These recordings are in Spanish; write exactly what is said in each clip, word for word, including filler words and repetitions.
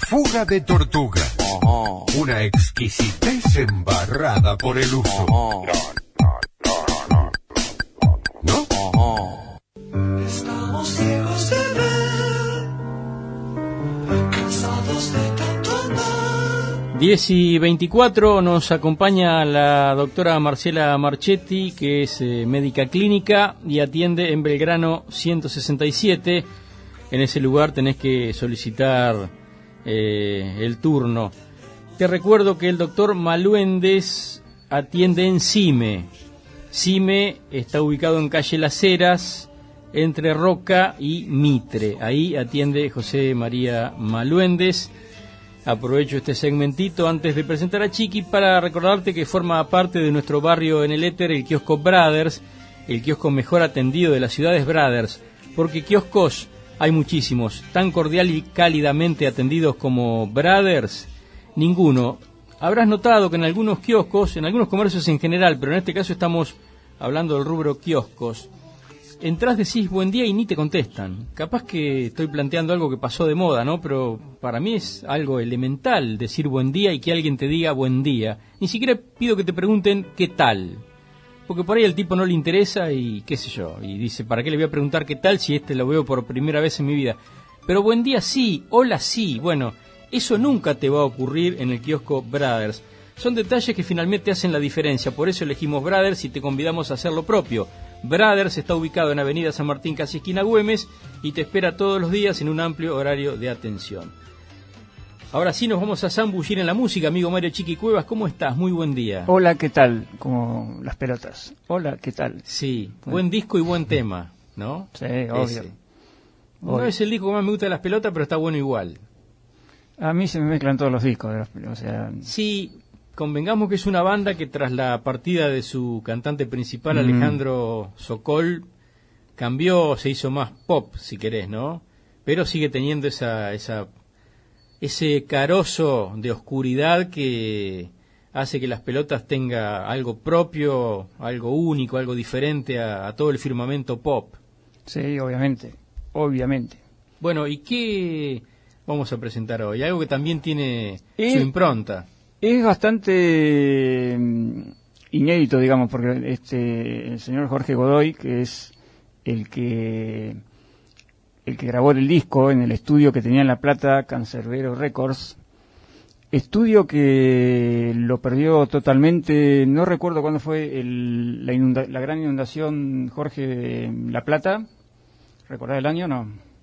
Fuga de tortuga. Uh-huh. Una exquisitez embarrada por el uso. Uh-huh. ¿No? Uh-huh. Estamos ciegos de ver, cansados de tanto andar. diez y veinticuatro nos acompaña la doctora Marcela Marchetti, que es eh, médica clínica y atiende en Belgrano ciento sesenta y siete. En ese lugar tenés que solicitar eh, el turno. Te recuerdo que el doctor Maluendes atiende en CIME. CIME está ubicado en calle Las Heras, entre Roca y Mitre. Ahí atiende José María Maluendes. Aprovecho este segmentito antes de presentar a Chiqui para recordarte que forma parte de nuestro barrio en el éter el kiosco Brothers, el kiosco mejor atendido de la ciudad es Brothers, porque kioscos hay muchísimos, tan cordial y cálidamente atendidos como Brothers, ninguno. Habrás notado que en algunos kioscos, en algunos comercios en general, pero en este caso estamos hablando del rubro kioscos, entrás, decís buen día y ni te contestan. Capaz que estoy planteando algo que pasó de moda, ¿no? Pero para mí es algo elemental decir buen día y que alguien te diga buen día. Ni siquiera pido que te pregunten qué tal, porque por ahí el tipo no le interesa y qué sé yo, y dice, ¿para qué le voy a preguntar qué tal si este lo veo por primera vez en mi vida? Pero buen día sí, hola sí, bueno, eso nunca te va a ocurrir en el kiosco Brothers. Son detalles que finalmente hacen la diferencia, por eso elegimos Brothers y te convidamos a hacer lo propio. Brothers está ubicado en Avenida San Martín, casi esquina Güemes, y te espera todos los días en un amplio horario de atención. Ahora sí nos vamos a zambullir en la música, amigo Mario Chiqui Cuevas. ¿Cómo estás? Muy buen día. Hola, ¿qué tal? Como las pelotas. Hola, ¿qué tal? Sí, bueno. Buen disco y buen tema, ¿no? Sí, obvio. Ese. No es el disco que más me gusta de las pelotas, pero está bueno igual. A mí se me mezclan todos los discos de las pelotas. O sea... Sí, convengamos que es una banda que tras la partida de su cantante principal, mm. Alejandro Sokol, cambió, se hizo más pop, si querés, ¿no? Pero sigue teniendo esa... esa ese carozo de oscuridad que hace que las pelotas tenga algo propio, algo único, algo diferente a, a todo el firmamento pop. Sí, obviamente, obviamente. Bueno, ¿y qué vamos a presentar hoy? Algo que también tiene es, su impronta. Es bastante inédito, digamos, porque este el señor Jorge Godoy, que es el que... el que grabó el disco en el estudio que tenía en La Plata, Cancerbero Records, estudio que lo perdió totalmente, no recuerdo cuándo fue el, la, inunda, la gran inundación, Jorge, de La Plata. ¿Recordás el año? No.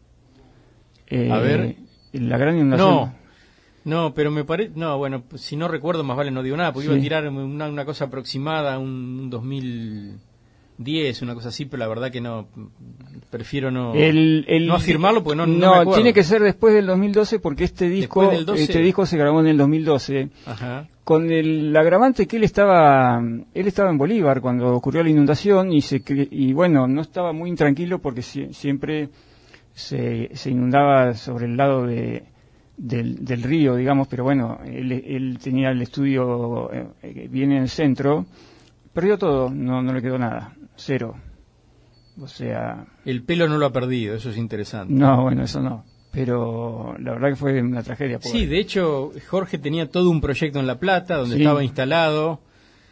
Eh, A ver. La gran inundación. No, no, pero me parece, no, bueno, si no recuerdo más vale no digo nada, porque sí. Iba a tirar una, una cosa aproximada, un dos mil diez, una cosa así, pero la verdad que no, prefiero no, el, el, no afirmarlo porque no, no, no me acuerdo. Tiene que ser después del dos mil doce porque este disco doce este disco se grabó en el dos mil doce. Ajá. Con el agravante que él estaba él estaba en Bolívar cuando ocurrió la inundación y se y bueno, no estaba muy intranquilo porque si, siempre se, se inundaba sobre el lado de del, del río, digamos, pero bueno, él, él tenía el estudio eh, bien en el centro, perdió todo, no no le quedó nada. Cero. O sea... El pelo no lo ha perdido, eso es interesante. No, bueno, eso no. Pero la verdad que fue una tragedia. Pobre. Sí, de hecho, Jorge tenía todo un proyecto en La Plata, donde sí. estaba instalado,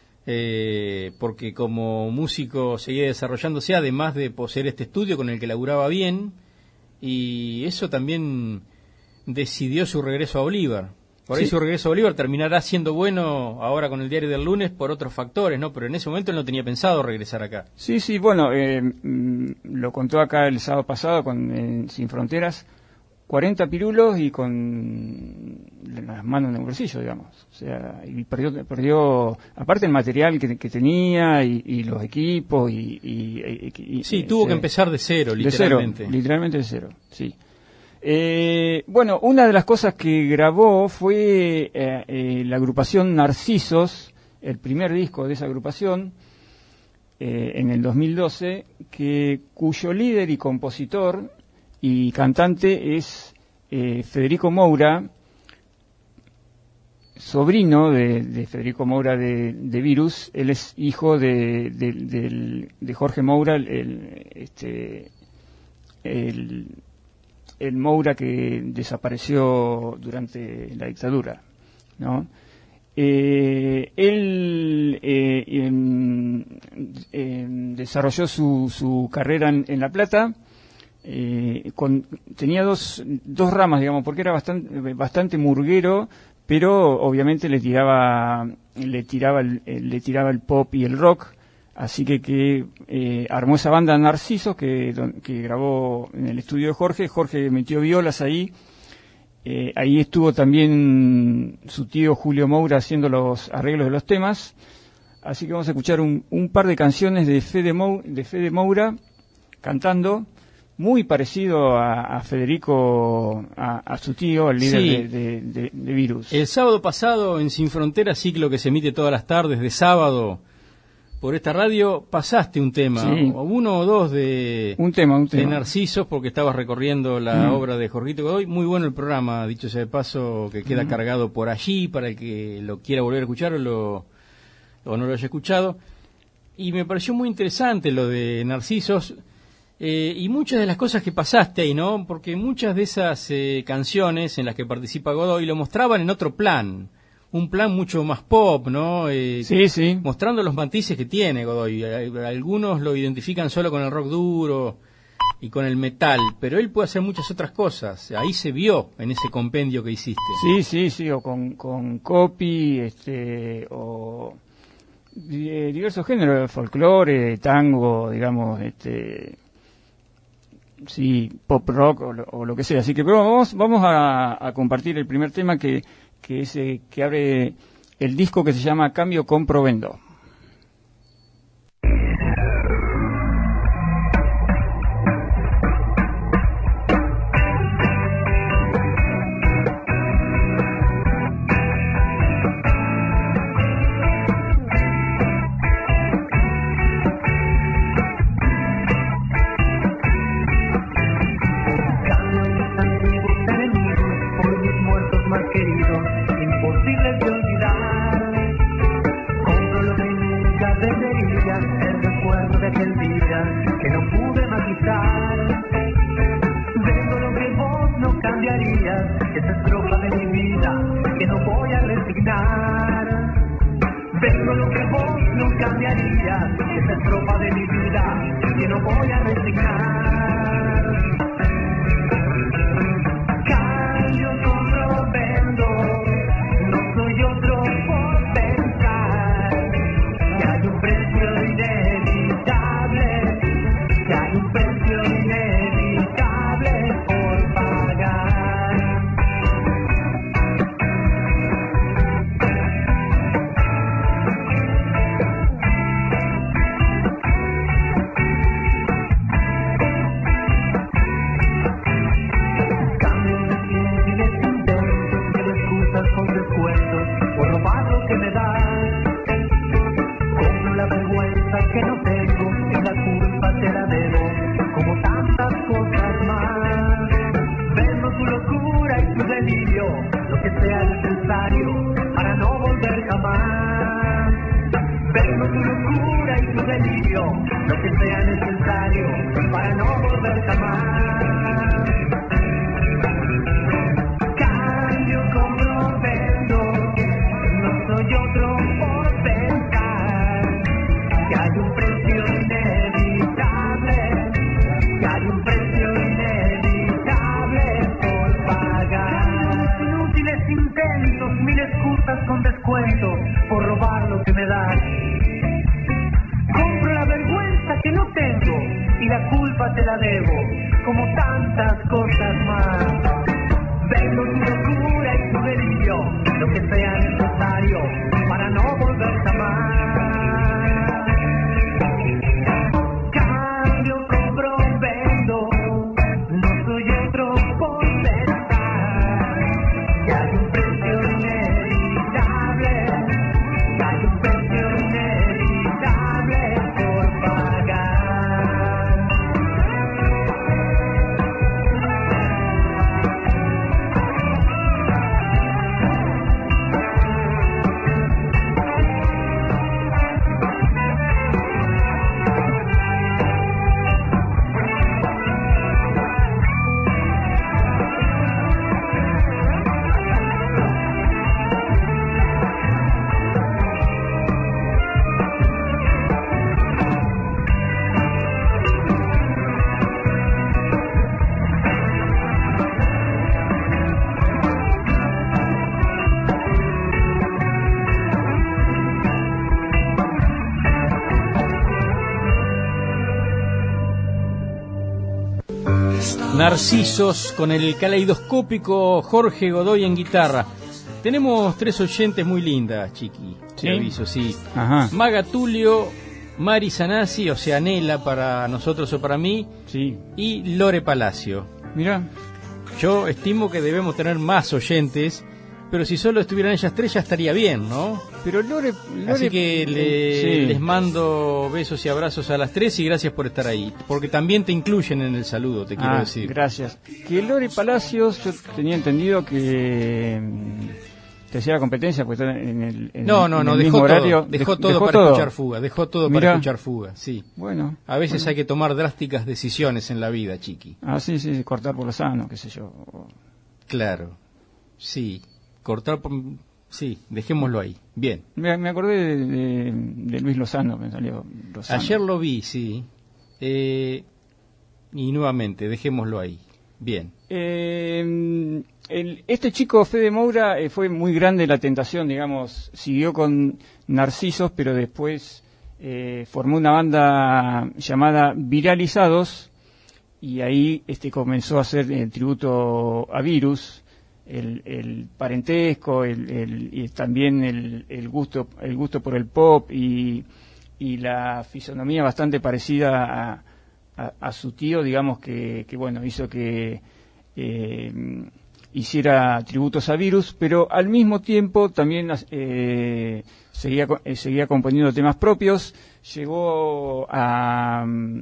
eh, porque como músico seguía desarrollándose, además de poseer este estudio con el que laburaba bien, y eso también decidió su regreso a Bolívar. Por ahí sí. Su regreso a Bolívar terminará siendo bueno ahora con el diario del lunes por otros factores, ¿no? Pero en ese momento él no tenía pensado regresar acá. Sí, sí, bueno, eh, lo contó acá el sábado pasado con eh, Sin Fronteras, cuarenta pirulos y con las manos en el bolsillo, digamos. O sea, y perdió, perdió aparte el material que, que tenía y, y los equipos y... y, y sí, y, tuvo eh, que empezar de cero, literalmente. De cero, literalmente de cero, sí. Eh, bueno, una de las cosas que grabó fue eh, eh, la agrupación Narcisos, el primer disco de esa agrupación, eh, en el dos mil doce, que, cuyo líder y compositor y cantante es eh, Federico Moura, sobrino de, de Federico Moura de, de Virus. Él es hijo de, de, de, de Jorge Moura, el, este, el el Moura que desapareció durante la dictadura, ¿no? Eh, él eh, en, en desarrolló su, su carrera en, en La Plata. Eh, con, tenía dos, dos ramas, digamos, porque era bastante, bastante murguero, pero obviamente le tiraba, le tiraba el, le tiraba el pop y el rock, así que, que eh, armó esa banda Narcisos que, que grabó en el estudio de Jorge. Jorge metió violas ahí, eh, ahí estuvo también su tío Julio Moura haciendo los arreglos de los temas, así que vamos a escuchar un, un par de canciones de Fede, Mou, de Fede Moura cantando. Muy parecido a, a Federico, a, a su tío, el líder sí. de, de, de, de Virus. El sábado pasado en Sin Fronteras, ciclo que se emite todas las tardes de sábado por esta radio, pasaste un tema, sí. o uno o dos de, un tema, un tema. de Narcisos, porque estabas recorriendo la mm. obra de Jorgito Godoy. Muy bueno el programa, dicho sea de paso, que queda mm. cargado por allí para el que lo quiera volver a escuchar o, lo, o no lo haya escuchado. Y me pareció muy interesante lo de Narcisos. Eh, y muchas de las cosas que pasaste ahí, ¿no? Porque muchas de esas eh, canciones en las que participa Godoy lo mostraban en otro plan, un plan mucho más pop, ¿no? Eh, sí, sí. Mostrando los matices que tiene Godoy. Algunos lo identifican solo con el rock duro y con el metal, pero él puede hacer muchas otras cosas. Ahí se vio en ese compendio que hiciste. Sí, sí, sí, o con, con copy, este, o eh, diversos géneros, folclore, tango, digamos, este... sí, pop rock o lo, o lo que sea. Así que pero vamos vamos a, a compartir el primer tema que que es eh, que abre el disco, que se llama Cambio Compro Vendo. Narcisos con el caleidoscópico Jorge Godoy en guitarra. Tenemos tres oyentes muy lindas, Chiqui. ¿Sí? Te aviso, sí. Ajá. Maga Tulio, Mari Sanasi, o sea, Nela para nosotros o para mí, Sí. y Lore Palacio. Mira. Yo estimo que debemos tener más oyentes, pero si solo estuvieran ellas tres ya estaría bien, ¿no? Pero Lore, Lore Así que le- sí. les mando besos y abrazos a las tres y gracias por estar ahí. Porque también te incluyen en el saludo, te quiero Ah, decir. gracias. Que Lore Palacios, yo tenía entendido que mm, te hacía la competencia, porque está en el, en No, el- no, en no, el dejó mismo todo, horario. dejó Dej- todo para escuchar fuga, dejó todo Mirá. para escuchar fuga, sí. Bueno. A veces bueno. hay que tomar drásticas decisiones en la vida, Chiqui. Ah, sí, sí, cortar por lo sano, qué sé yo. Claro, sí, cortar por... Sí, dejémoslo ahí, bien. Me, me acordé de, de- de Luis Lozano, me salió Lozano. Ayer lo vi, sí. Eh, y nuevamente, dejémoslo ahí, bien. Eh, el- este chico Fede Moura eh, fue muy grande la tentación, digamos, siguió con Narcisos, pero después eh, formó una banda llamada Viralizados y ahí este comenzó a hacer el tributo a Virus, el, el parentesco, el, el- y también el, el gusto, el gusto por el pop y, y la fisonomía bastante parecida a, a- a su tío, digamos que, que bueno, hizo que eh, hiciera tributos a Virus, pero al mismo tiempo también eh, seguía, co- eh, seguía componiendo temas propios, llegó a,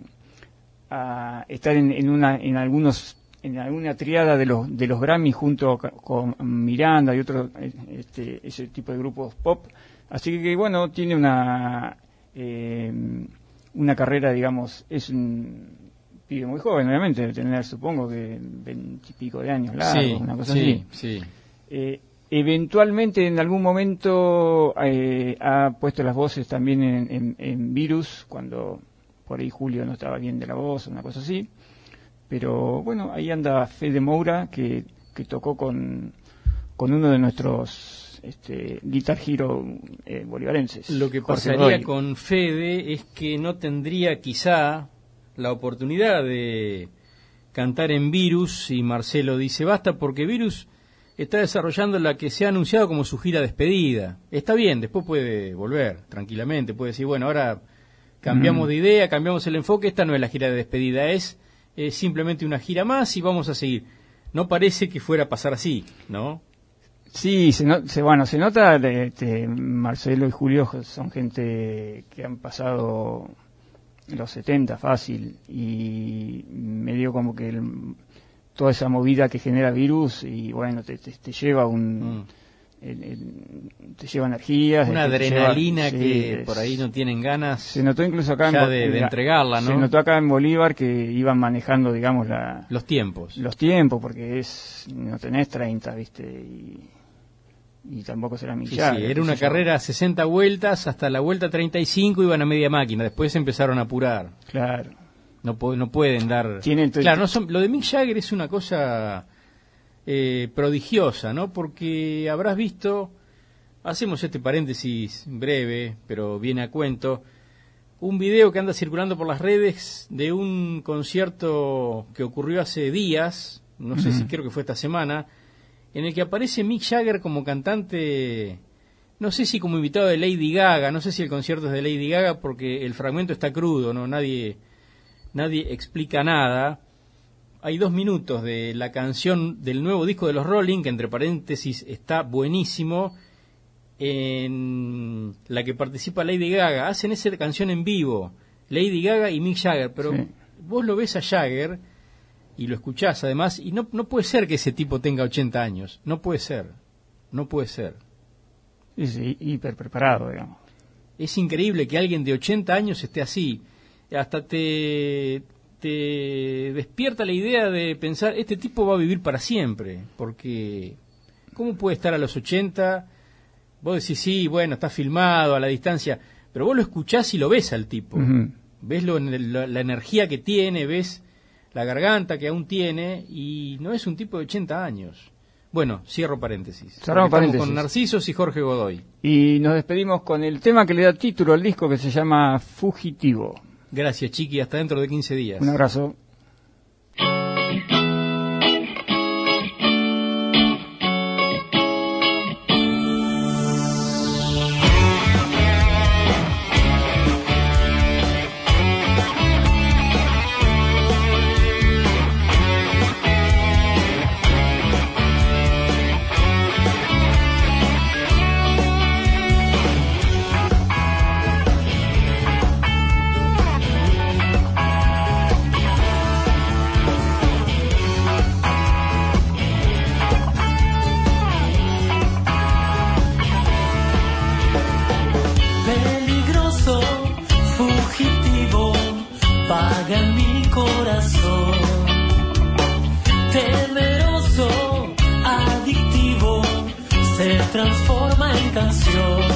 a estar en, en una en algunos en alguna triada de los de los Grammy junto ca- con Miranda y otros eh, este, ese tipo de grupos pop, así que bueno, tiene una eh, una carrera, digamos, es un pibe muy joven, obviamente, debe tener, supongo que veintipico de años largos, Sí, una cosa sí, así. sí. Eh, eventualmente, en algún momento, eh, ha puesto las voces también en, en- en Virus, cuando por ahí Julio no estaba bien de la voz, una cosa así. Pero bueno, ahí anda Fede Moura, que, que tocó con, con uno de nuestros este, Guitar Hero eh, bolivarenses. Lo que Jorge pasaría Godoy. con Fede es que no tendría quizá la oportunidad de cantar en Virus si Marcelo dice basta, porque Virus está desarrollando la que se ha anunciado como su gira despedida. Está bien, después puede volver tranquilamente, puede decir, bueno, ahora cambiamos Mm. de idea, cambiamos el enfoque, esta no es la gira de despedida, es eh, simplemente una gira más y vamos a seguir. No parece que fuera a pasar así, ¿no? Sí, se, no- se- bueno, se nota, de- este, Marcelo y Julio son gente que han pasado los setenta fácil y medio como que el- toda esa movida que genera Virus y bueno, te, te, te lleva un... Mm. el- el- te lleva energías. Una te lleva- adrenalina sí, que es- por ahí no tienen ganas. Se notó incluso acá ya en, Bo- de- de en la- entregarla, ¿no? Se notó acá en Bolívar que iban manejando, digamos, la, Los tiempos. los tiempos, porque es no tenés treinta, ¿viste? Y, y tampoco será mi Sí, sí, era una yo. carrera a sesenta vueltas, hasta la vuelta treinta y cinco iban a media máquina, después se empezaron a apurar. Claro. No, po- no pueden dar... Tienen to- Claro, no son- lo de Mick Jagger es una cosa eh, prodigiosa, ¿no? Porque habrás visto, hacemos este paréntesis breve, pero viene a cuento, un video que anda circulando por las redes de un concierto que ocurrió hace días, no sé Ujú. si creo que fue esta semana, en el que aparece Mick Jagger como cantante, no sé si como invitado de Lady Gaga, no sé si el concierto es de Lady Gaga porque el fragmento está crudo, no nadie nadie explica nada. Hay dos minutos de la canción del nuevo disco de los Rolling, que entre paréntesis está buenísimo, en la que participa Lady Gaga. Hacen esa canción en vivo, Lady Gaga y Mick Jagger, pero Sí. vos lo ves a Jagger y lo escuchás además, y no, no puede ser que ese tipo tenga ochenta años, no puede ser, no puede ser. Sí, sí, hiper preparado, digamos. Es increíble que alguien de ochenta años esté así. Hasta te, te despierta la idea de pensar, este tipo va a vivir para siempre. Porque, ¿cómo puede estar a los ochenta? Vos decís, sí, bueno, está filmado a la distancia. Pero vos lo escuchás y lo ves al tipo. Ujú. Ves lo, la, la energía que tiene, ves la garganta que aún tiene. Y no es un tipo de ochenta años. Bueno, cierro paréntesis. Cerramos Porque estamos paréntesis. con Narcisos y Jorge Godoy. Y nos despedimos con el tema que le da título al disco, que se llama Fugitivo. Gracias, Chiqui. Hasta dentro de quince días. Un abrazo. Thank you. habitación.